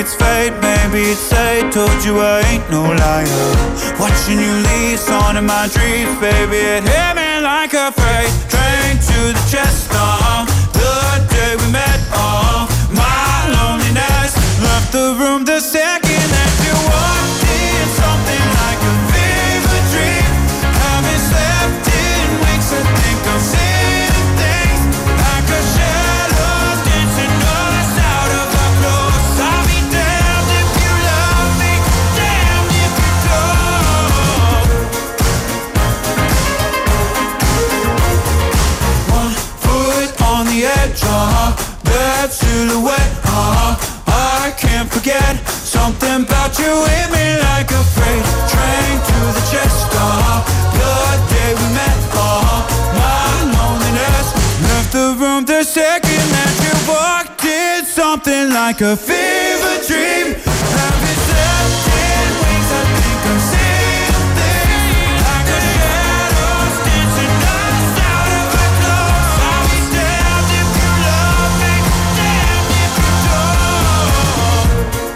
it's fate, maybe it's fate. Told you I ain't no liar. Watching you leave, on in my dreams, baby. It hit me like a freight train to the chest. The day we met, my loneliness left the room the second that you walked in. Something like a fever dream. Haven't slept in weeks. I think I'm seeing things like a shadow dancing us out of our clothes. I'll be damned if you love me, damned if you don't. One foot on the edge, that silhouette, I can't forget. Something about you hit me like a freight train to the chest. The day we met, my loneliness left the room the second that you walked in. Something like a fever dream. Haven't slept in weeks. I think I'm seeing things like a shadow dancing us out of our clothes. I'll be damned if you love me, damned if you don't.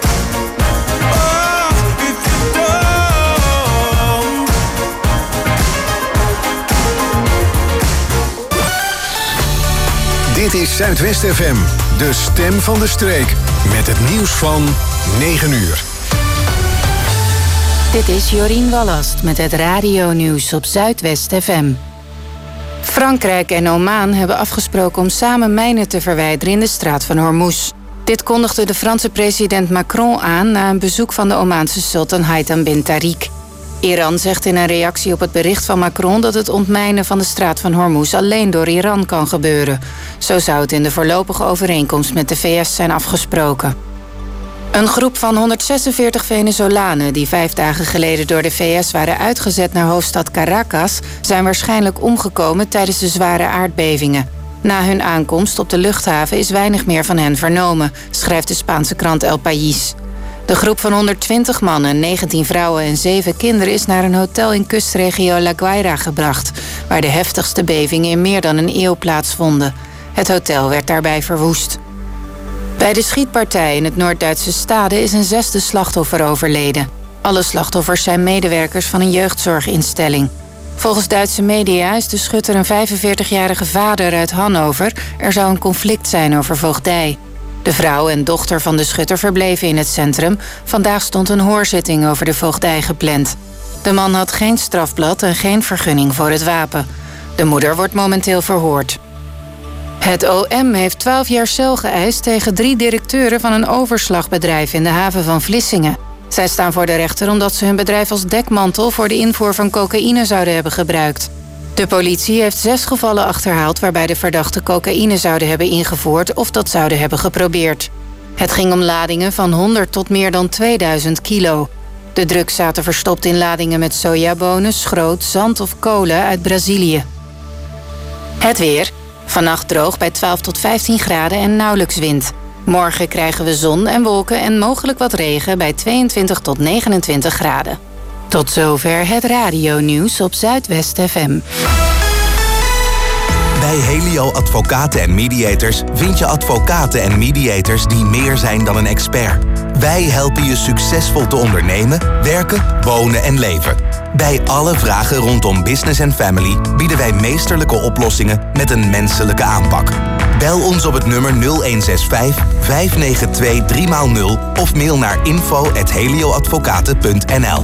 Oh, if you don't. Dit is Zuidwest FM, de stem van de streek. Met het nieuws van 9 uur. Dit is Jorien Wallast met het radio-nieuws op Zuidwest FM. Frankrijk en Oman hebben afgesproken om samen mijnen te verwijderen in de straat van Hormuz. Dit kondigde de Franse president Macron aan na een bezoek van de Omaanse sultan Haytham bin Tariq. Iran zegt in een reactie op het bericht van Macron dat het ontmijnen van de straat van Hormuz alleen door Iran kan gebeuren. Zo zou het in de voorlopige overeenkomst met de VS zijn afgesproken. Een groep van 146 Venezolanen die 5 dagen geleden door de VS waren uitgezet naar hoofdstad Caracas zijn waarschijnlijk omgekomen tijdens de zware aardbevingen. Na hun aankomst op de luchthaven is weinig meer van hen vernomen, schrijft de Spaanse krant El País. De groep van 120 mannen, 19 vrouwen en 7 kinderen is naar een hotel in kustregio La Guaira gebracht, waar de heftigste bevingen in meer dan een eeuw plaatsvonden. Het hotel werd daarbij verwoest. Bij de schietpartij in het Noord-Duitse Stade is een 6e slachtoffer overleden. Alle slachtoffers zijn medewerkers van een jeugdzorginstelling. Volgens Duitse media is de schutter een 45-jarige vader uit Hannover. Er zou een conflict zijn over voogdij. De vrouw en dochter van de schutter verbleven in het centrum. Vandaag stond een hoorzitting over de voogdij gepland. De man had geen strafblad en geen vergunning voor het wapen. De moeder wordt momenteel verhoord. Het OM heeft 12 jaar cel geëist tegen 3 directeuren van een overslagbedrijf in de haven van Vlissingen. Zij staan voor de rechter omdat ze hun bedrijf als dekmantel voor de invoer van cocaïne zouden hebben gebruikt. De politie heeft 6 gevallen achterhaald waarbij de verdachten cocaïne zouden hebben ingevoerd of dat zouden hebben geprobeerd. Het ging om ladingen van 100 tot meer dan 2000 kilo. De drugs zaten verstopt in ladingen met sojabonen, schroot, zand of kolen uit Brazilië. Het weer. Vannacht droog bij 12 tot 15 graden en nauwelijks wind. Morgen krijgen we zon en wolken en mogelijk wat regen bij 22 tot 29 graden. Tot zover het radio-nieuws op Zuidwest FM. Bij Helio Advocaten en Mediators vind je advocaten en mediators die meer zijn dan een expert. Wij helpen je succesvol te ondernemen, werken, wonen en leven. Bij alle vragen rondom business en family bieden wij meesterlijke oplossingen met een menselijke aanpak. Bel ons op het nummer 0165 592 3x0 of mail naar info@helioadvocaten.nl.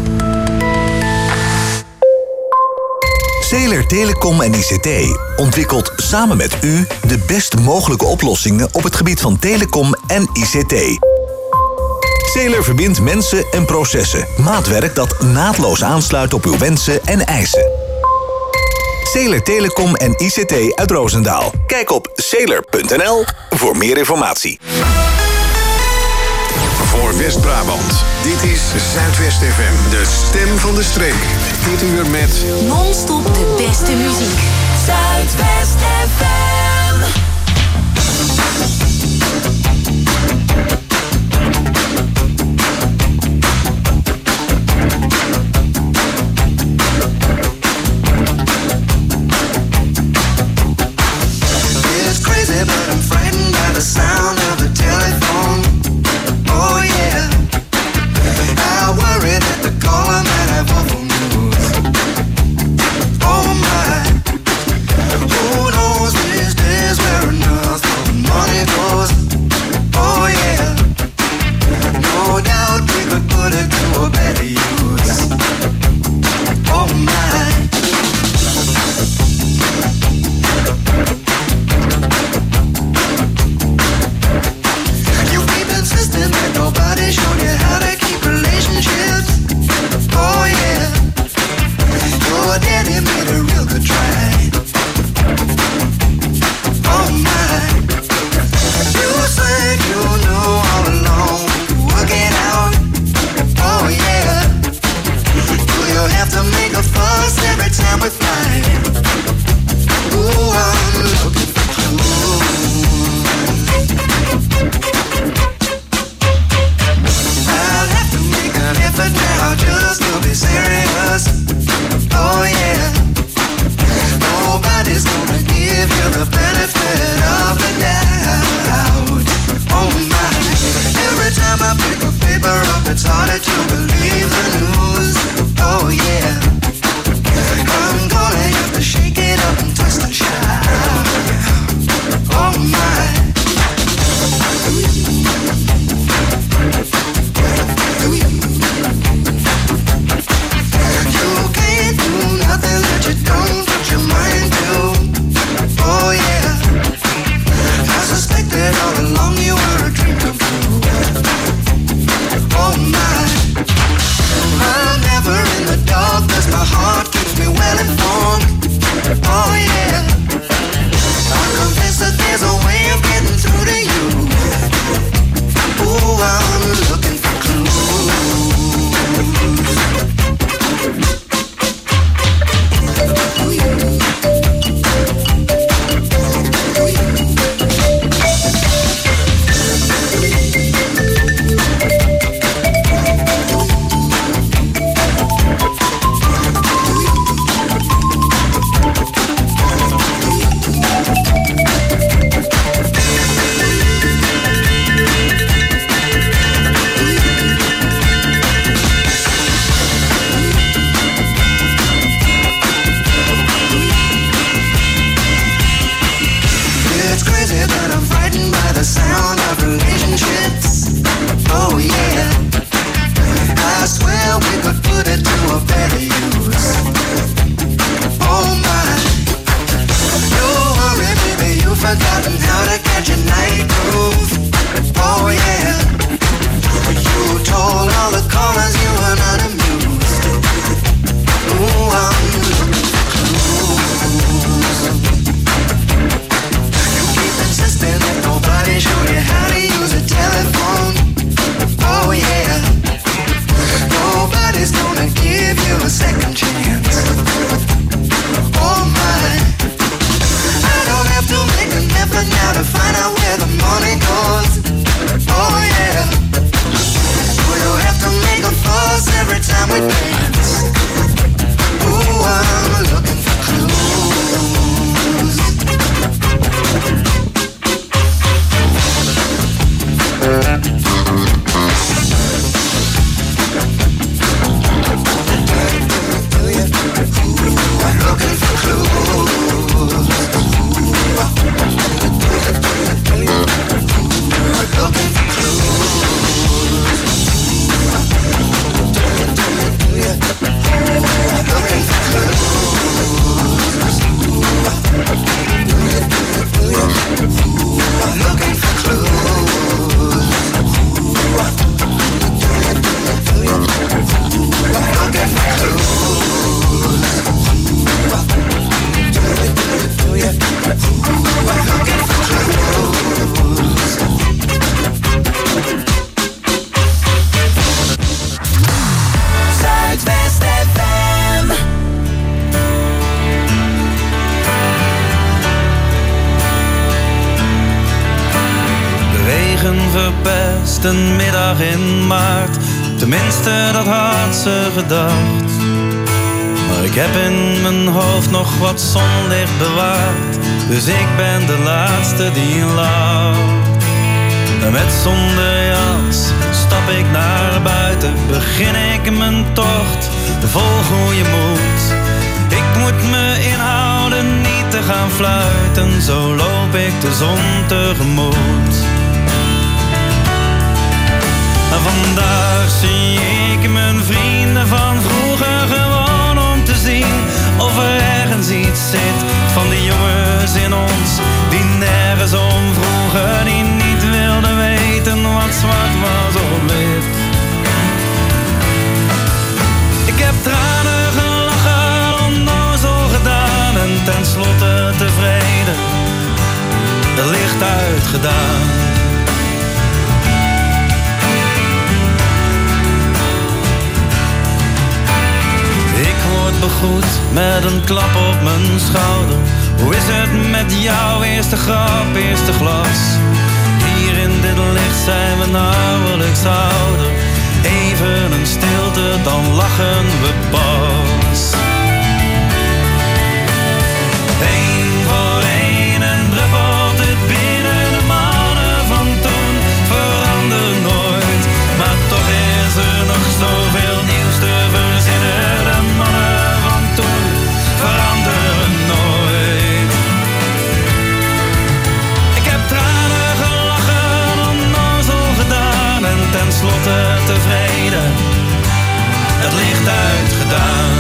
Zeeler Telecom en ICT ontwikkelt samen met u de best mogelijke oplossingen op het gebied van telecom en ICT. Zeeler verbindt mensen en processen. Maatwerk dat naadloos aansluit op uw wensen en eisen. Zeeler Telecom en ICT uit Roosendaal. Kijk op zeeler.nl voor meer informatie. Voor West-Brabant, dit is Zuidwest FM, de stem van de streek. Dit uur met non-stop de beste muziek. Zuidwest FM. It's crazy, but I'm frightened by the sound of the telephone. Oh yeah. promise to be serious. Oh yeah. Nobody's gonna give you the benefit of the doubt. Oh my. Every time I pick a paper up, it's harder to believe the news. Oh yeah. I'm gonna have to shake it up and twist and shout. Oh my. You can't do nothing that you don't put your mind to. Oh yeah. I suspected all along you were a dream come true. Oh my. I'm never in the dark 'cause my heart keeps me well informed. Oh yeah. I'm convinced that there's a way of getting through to you. Ooh, I'm looking for clues. Een middag in maart, tenminste dat had ze gedacht. Maar ik heb in mijn hoofd nog wat zonlicht bewaard, dus ik ben de laatste die lacht. En met zonder jas stap ik naar buiten, begin ik mijn tocht, vol goede moed. Ik moet me inhouden niet te gaan fluiten, zo loop ik de zon tegemoet. Vandaag zie ik mijn vrienden van vroeger gewoon om te zien of er ergens iets zit van die jongens in ons die nergens om vroegen, die niet wilden weten wat zwart was of wit. Ik heb tranen gelachen, onnozel gedaan en tenslotte tevreden, het licht uitgedaan. Begroet met een klap op mijn schouder. Hoe is het met jou? Eerste grap, eerste glas. Hier in dit licht zijn we nauwelijks ouder. Even een stilte, dan lach lachen we pas. Eén voor één en druppelt het binnen. De mannen van toen veranderen nooit. Maar toch is er nog zoveel nieuws te verzinnen. De mannen van toen veranderen nooit. Ik heb tranen gelachen, onnozel gedaan en tenslotte tevreden. Het licht uitgedaan.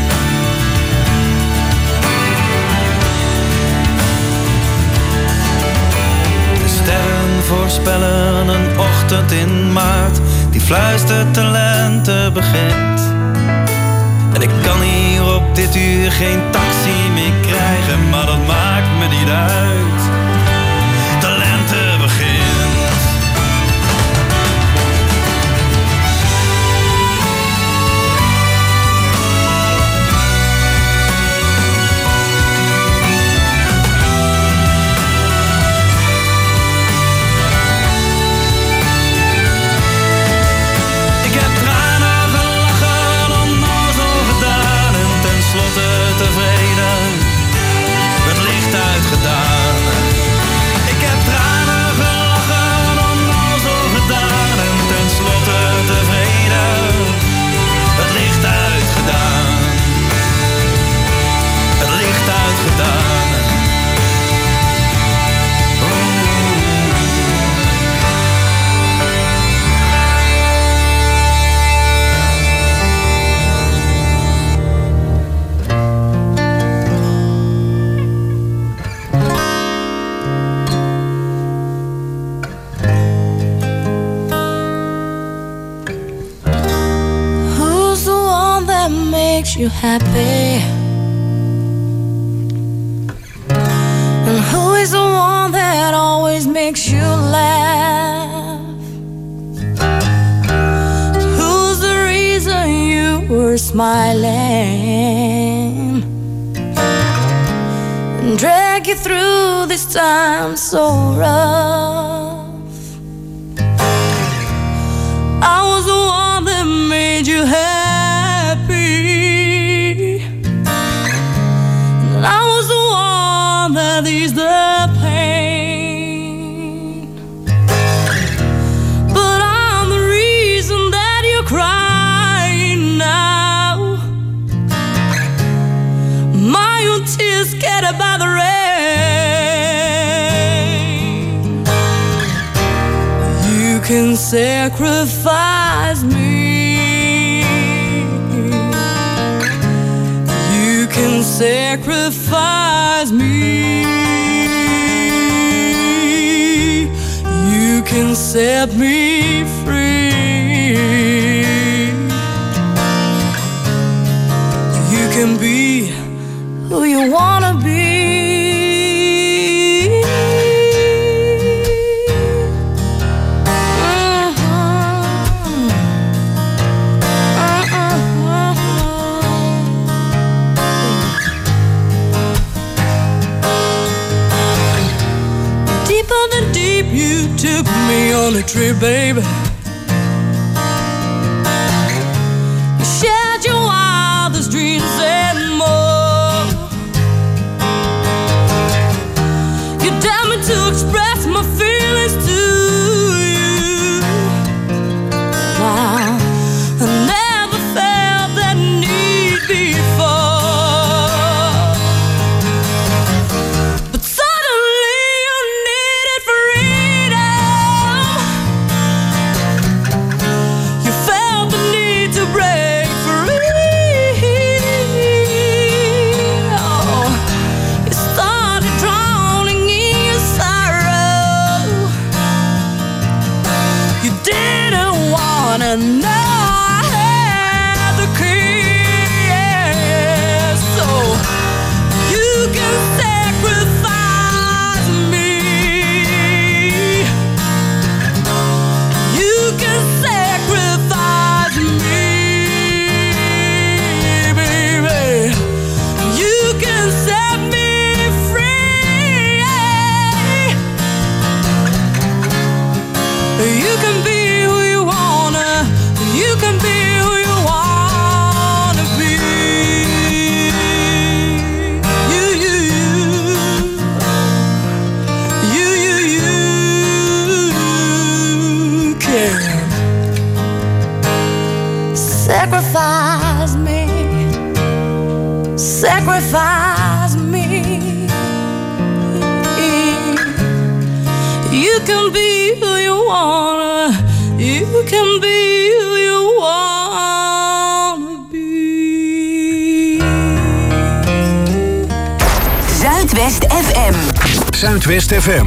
De sterren voorspellen een ochtend in maart die fluistert de lente begint. En ik kan hier op dit uur geen taxi meer krijgen, maar dat maakt me niet uit. De lente begint. Tevreden, het licht uitgedaan. Ik heb tranen gelachen, onnozel gedaan en tenslotte tevreden, het licht uitgedaan. Het licht uitgedaan. Makes you happy, and who is the one that always makes you laugh? Who's the reason you were smiling and drag you through this time so rough? I was the one that made you happy. I was the one that eased the pain, but I'm the reason that you're crying now. My own tears scattered by the rain. You can sacrifice me. You can sacrifice me. You can set me free. You can be who you wanna be. You took me on a trip, baby. You shared your wildest dreams and more. You dared me to express my feelings to you. Wow, I never felt that need before. But suddenly you needed freedom. You felt the need to break free. Oh, you started drowning in your sorrow. You didn't wanna know I had the key, so you can sacrifice me. You can sacrifice me, baby. You can set me free. You can be who you wanna. Sacrifice me, sacrifice me. You can be who you wanna, you can be who you wanna be. Zuidwest FM. Zuidwest FM.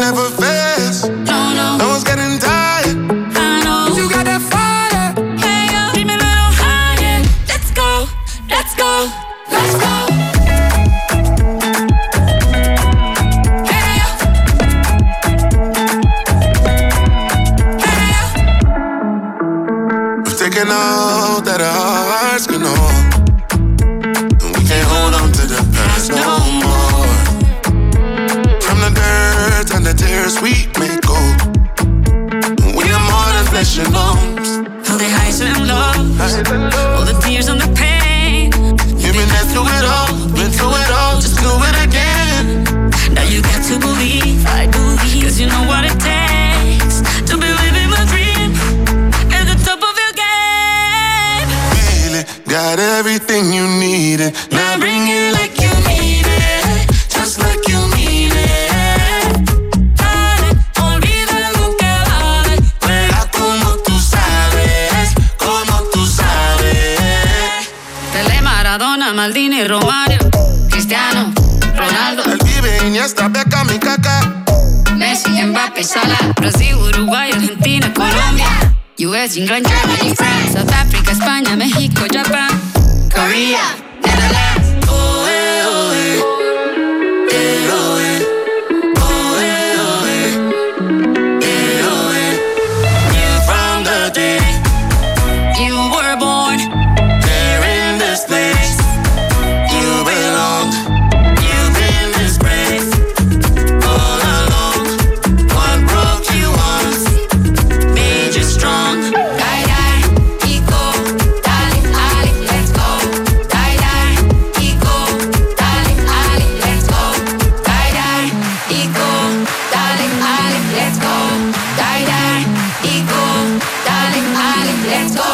No one's getting tired. I know you got that fire. Hey, working out that our hearts can hold. And we can't hold on to the past no more. From the dirt and the tears we may go. We are more than flesh and bones. All the highs and lows, all the tears and the pain. You've been there through it all, been through it all, just do it again. Now you got to believe, I believe, cause you know what it takes to be living my dream at the top of your game. Feel it, got everything you needed. Now bring it like you need it, just like you mean it. Dale, olvida lo que vale, juega como tú sabes, como tú sabes. Pelé, Maradona, Maldini, Romario, Cristiano, Ronaldo, El Vive, Iniesta, Beckham y Kaká, Messi, Mbappé, Salah, Brasil, Uruguay, Argentina, Colombia, US, England, Germany, France, South Africa, España, México, Japan, Korea, Netherlands. oh eh, oh eh, eh, oh eh, oh eh, oh eh, eh, oh eh. You from the day you were born, There in this place, you belong. you've been disgraced All along, what broke you once made you strong. Die, die, ego, dale, ale, let's go. Die, die, ego, dale, ale, let's go. Die, die, ego, dale, ale, let's go. Die, die, ego, dale, ale, let's go.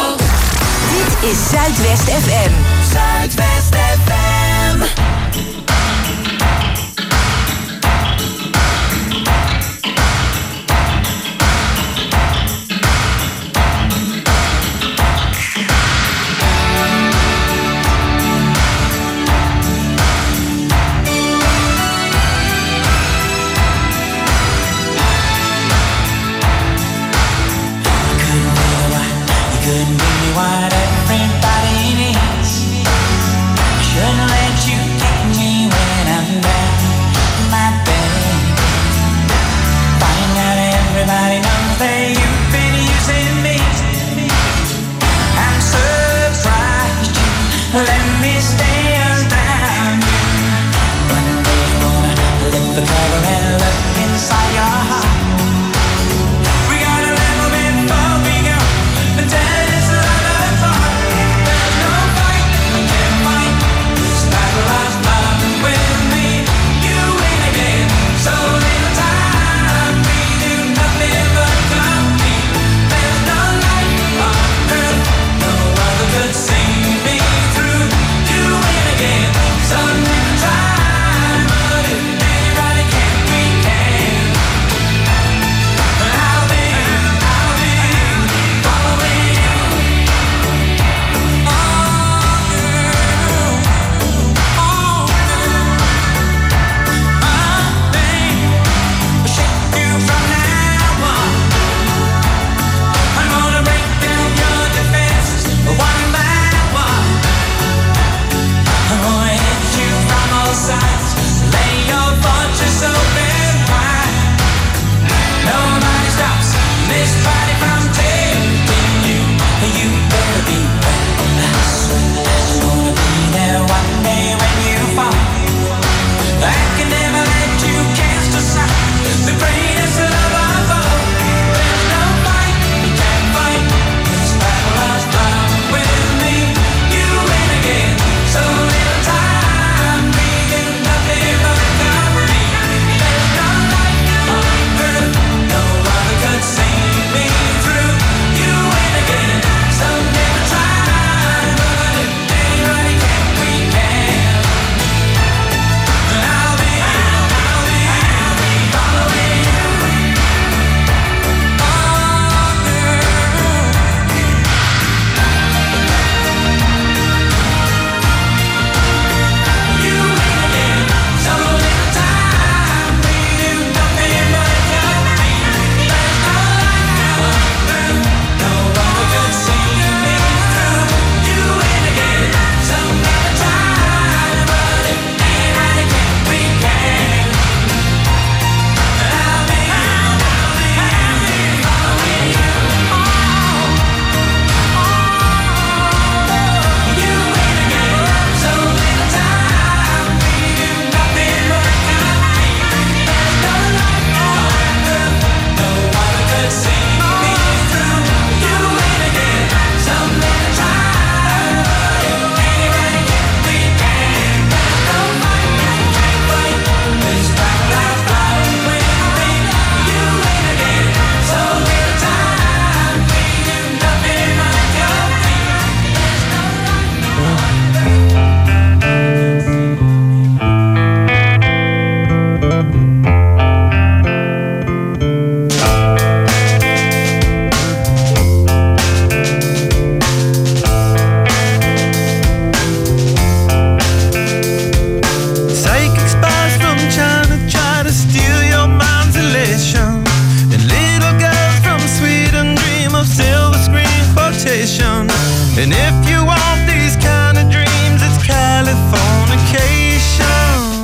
Dit is Zuidwest FM. Zuidwest FM. You couldn't give me what everybody needs. And if you want these kind of dreams, it's Californication.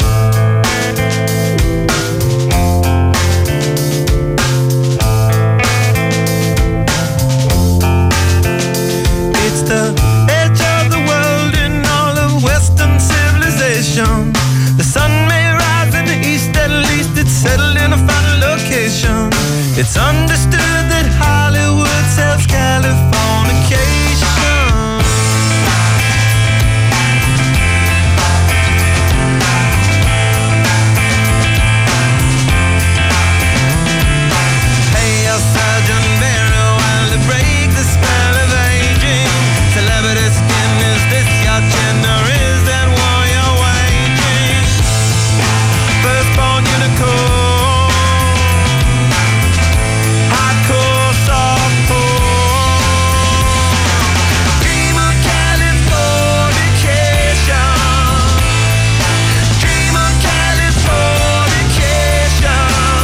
It's the edge of the world in all of Western civilization. The sun may rise in the east, at least it's settled in a final location. It's understood that Hollywood sells Californication. Hey, your surgeon very well to break the spell of aging. Celebrity skin, is this your chin or is that war you're waging? Firstborn unicorn, hardcore, softcore. Dream of Californication. Dream of Californication.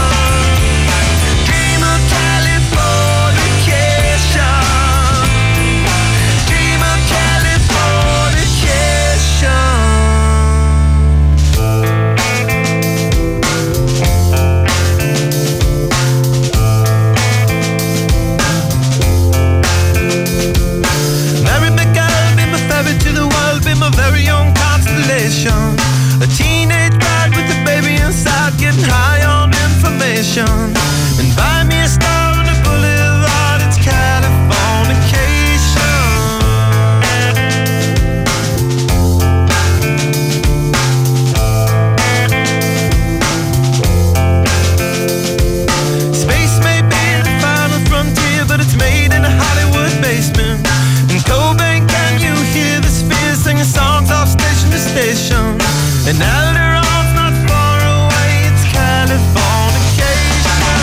Dream of Californication. Dream of Californication. Mary McGill, be my ferry to the world, be my very own constellation. A teenage bride with a baby inside, getting high on information. And buy me a star on the boulevard, it's Californication. Space may be the final frontier, but it's made in a Hollywood basement. In Cobain, can you hear the spheres singing songs off station to station? And Alderon's not far away, it's Californication.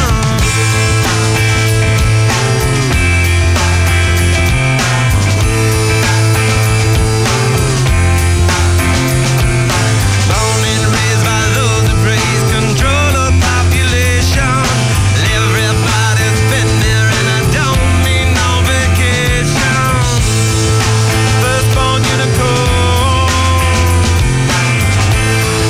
Born and raised by those that praise control of population. Everybody's been there and I don't need no vacation. Firstborn unicorn,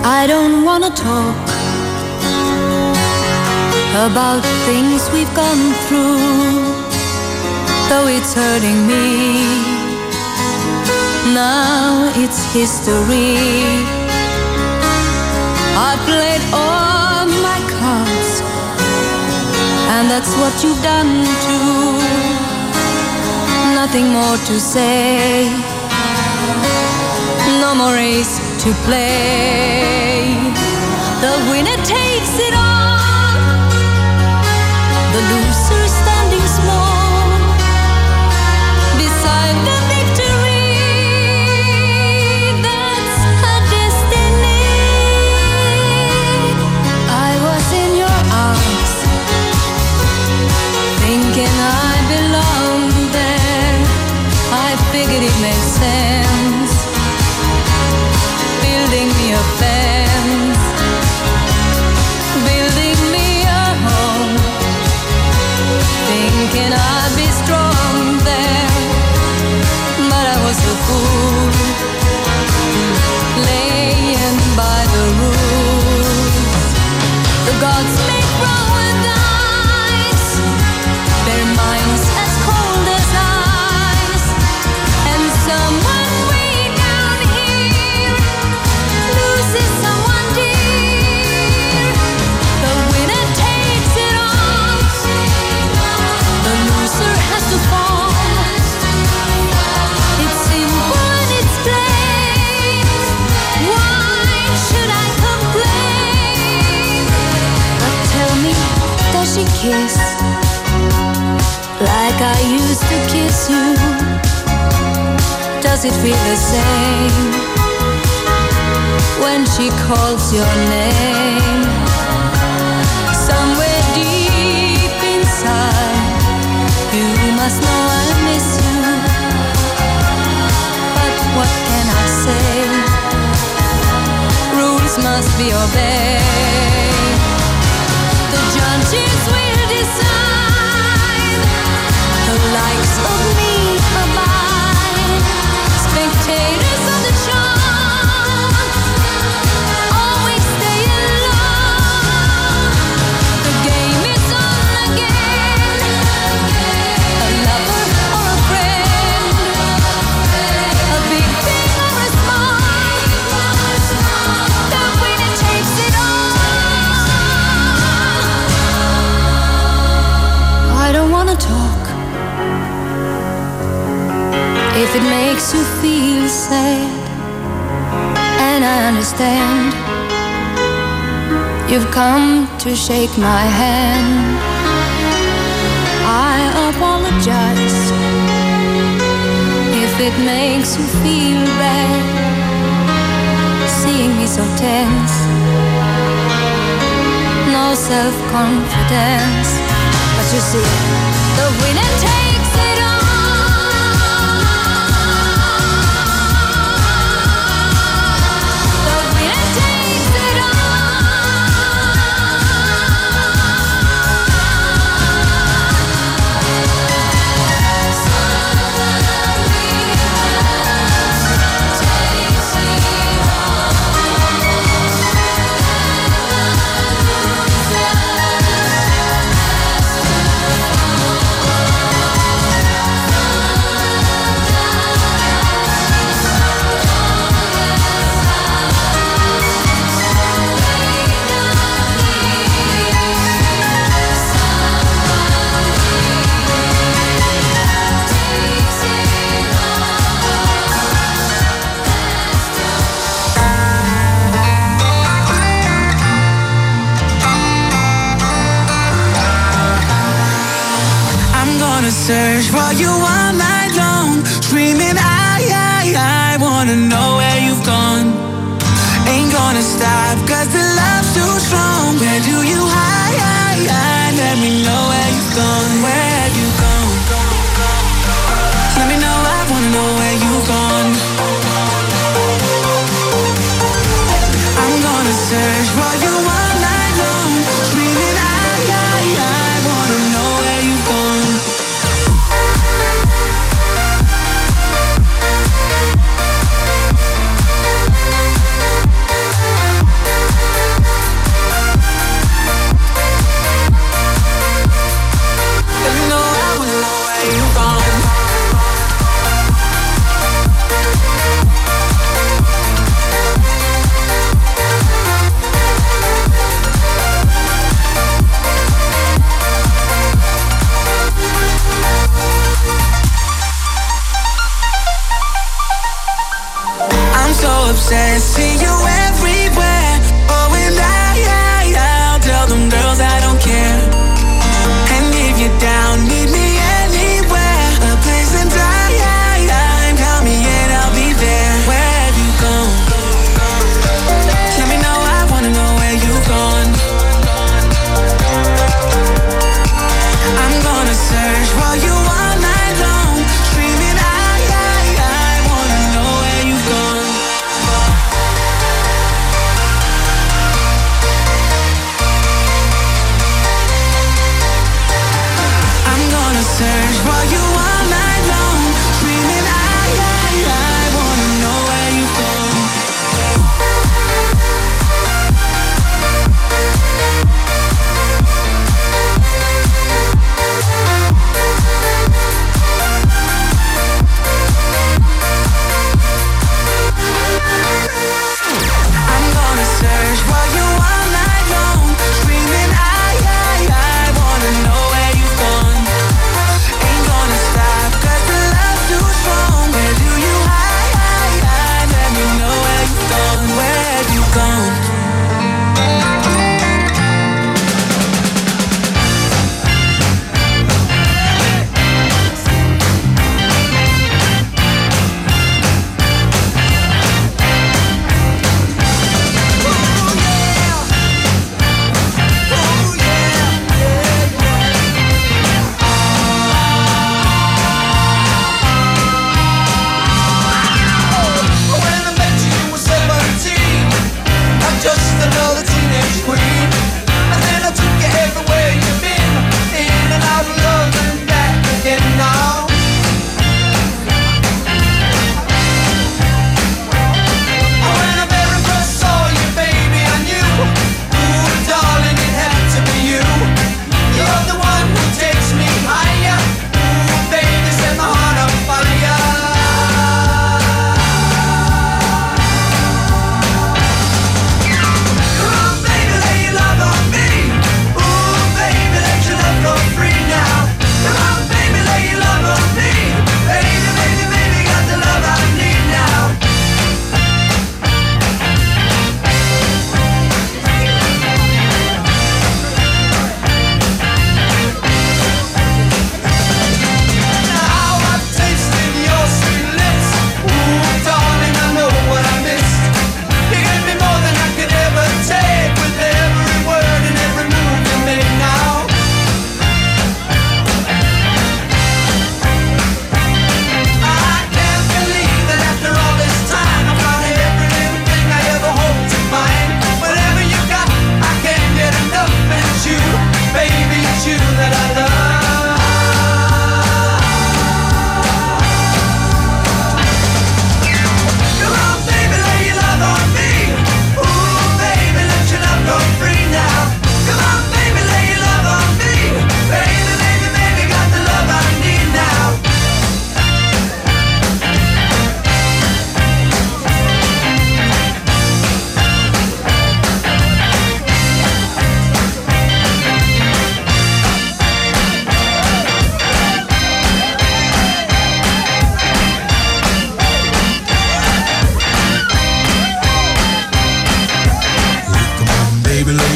I don't wanna talk about things we've gone through, though it's hurting me. Now it's history. I played all my cards, and that's what you've done too. Nothing more to say, no more race to play. The winner takes it all, the loser standing small beside the victory. That's her destiny. I was in your arms, thinking I belonged there. I figured it made sense, building me a fence, building me a home, thinking I'd be strong there. But I was a fool, laying by the rules. The gods make roll with dice, their minds as cold as ice, and someone way down here loses someone dear. The winner takes it all, the loser has to fall. It's simple and it's plain. Why should I complain? But tell me, does she kiss like I used to kiss you? Does it feel the same when she calls your name? Somewhere deep inside, you must know I miss you. But what can I say? Rules must be obeyed. The judges will decide, the likes of me abide. Spectators of the charm always stay alone. The game is on again, a lover or a friend, a big thing or a small, the winner takes it all. I don't wanna talk if it makes you feel sad, and I understand. You've come to shake my hand. I apologize if it makes you feel bad, seeing me so tense, no self-confidence. But you see, the winner takes it all. The winner takes it search for you all night long, screaming I wanna know where you've gone. Ain't gonna stop, cause the love's too strong. Where do you hide? Let me know where you've gone. Where have you gone? Let me know, I wanna know where you've gone. I'm gonna search for you all night long, screaming I wanna know where you've gone.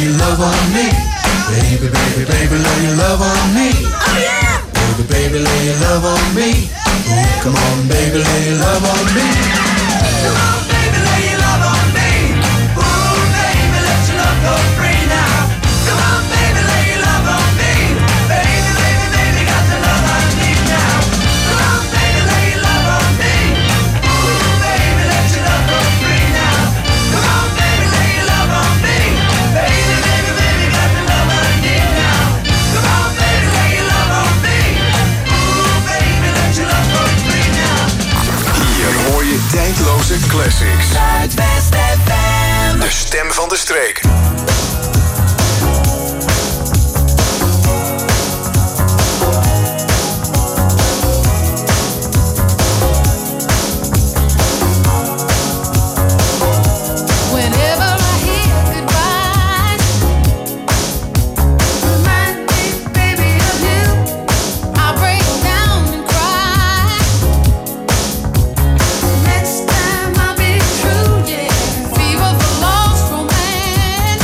lay your love on me. Baby, baby, baby, lay your love on me. Oh yeah. Baby, baby, lay your love on me. Ooh, come on, baby, lay your love on me. Come on, baby, lay your love on me. Ooh, baby, let your love go free now. Come on, baby, lay your love on me. Baby, baby, baby, got the love I need now. Come on, baby, lay your love on me. Ooh, baby, let your love go free now. Come on, baby, lay your love on me. Baby, baby, baby, got the love I need now. Come on, baby, lay your love on me. Ooh, baby, let your love go free now. Hier hoor je tijdloze classics. Zuidwest FM. De stem van de streek. Whenever I hear goodbye, remind me, baby, of you. I break down and cry. Next time I'll be true, yeah. Fever for lost romance.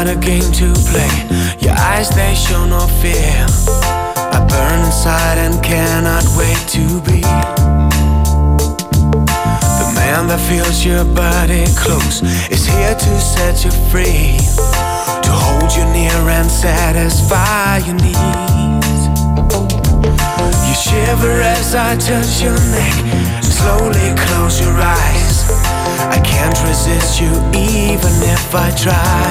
not a game to play. Your eyes, they show no fear. I burn inside and cannot wait to be the man that feels your body close, is here to set you free, to hold you near and satisfy your needs. You shiver as I touch your neck, slowly close your eyes. I can't resist you even if I try.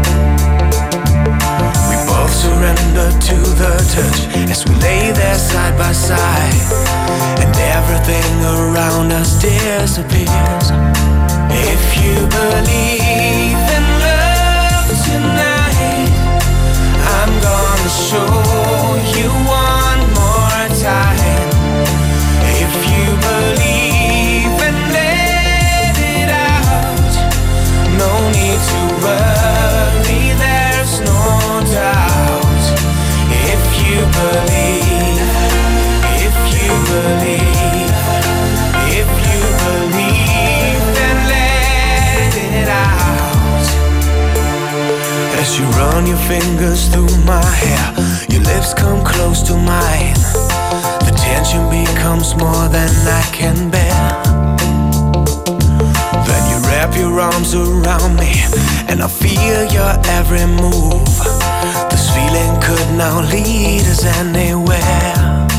We both surrender to the touch as we lay there side by side, and everything around us disappears. If you believe in love tonight, I'm gonna show you one more time. If you believe and let it out, no need to worry, there's no doubt. If you believe, if you believe, if you believe, then let it out. As you run your fingers through my hair, your lips come close to mine. The tension becomes more than I can bear. Then you wrap your arms around me, and I feel your every move. This feeling could now lead us anywhere.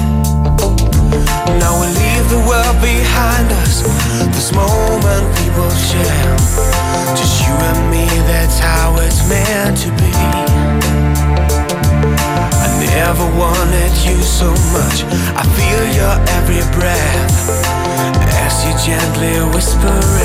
Now we leave the world behind us, this moment we will share. Just you and me, that's how it's meant to be. I never wanted you so much, I feel your every breath as you gently whisper